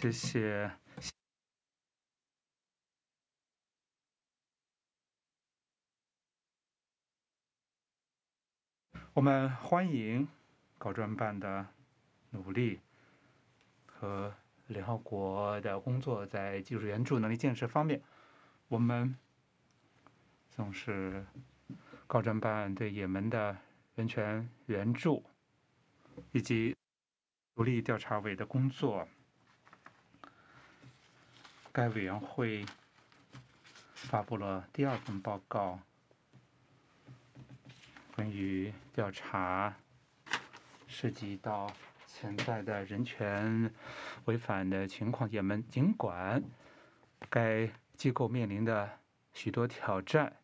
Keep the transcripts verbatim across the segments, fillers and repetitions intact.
谢谢。我们欢迎高专办的努力和联合国的工作，在技术援助能力建设方面，我们重视高专办对也门的人权援助以及独立调查委的工作。该委员会发布了第二份报告，关于调查涉及到潜在的人权违反的情况。也门尽管该机构面临的许多挑战，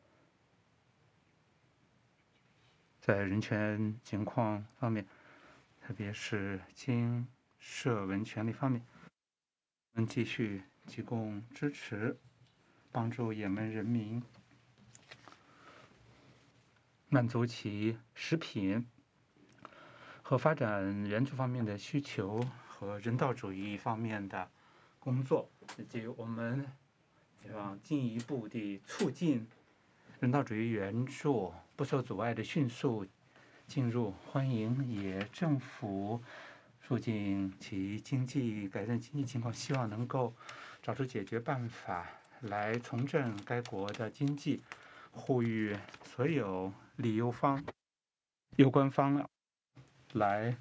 在人权情况方面，特别是经社文权利方面，我们继续提供支持，帮助也门人民满足其食品和发展援助方面的需求和人道主义方面的工作，以及我们想进一步地促进人道主义援助不受阻碍的迅速进入，欢迎也政府促进其经济改善经济情况，希望能够找出解决办法来重振该国的经济，呼吁所有利忧方有关方来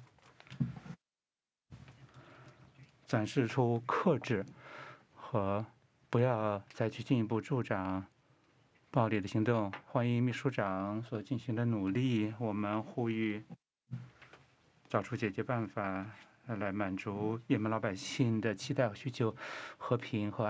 展示出克制和不要再去进一步助长暴力的行动。欢迎秘书长所进行的努力，我们呼吁找出解决办法来满足也门老百姓的期待和需求，和平和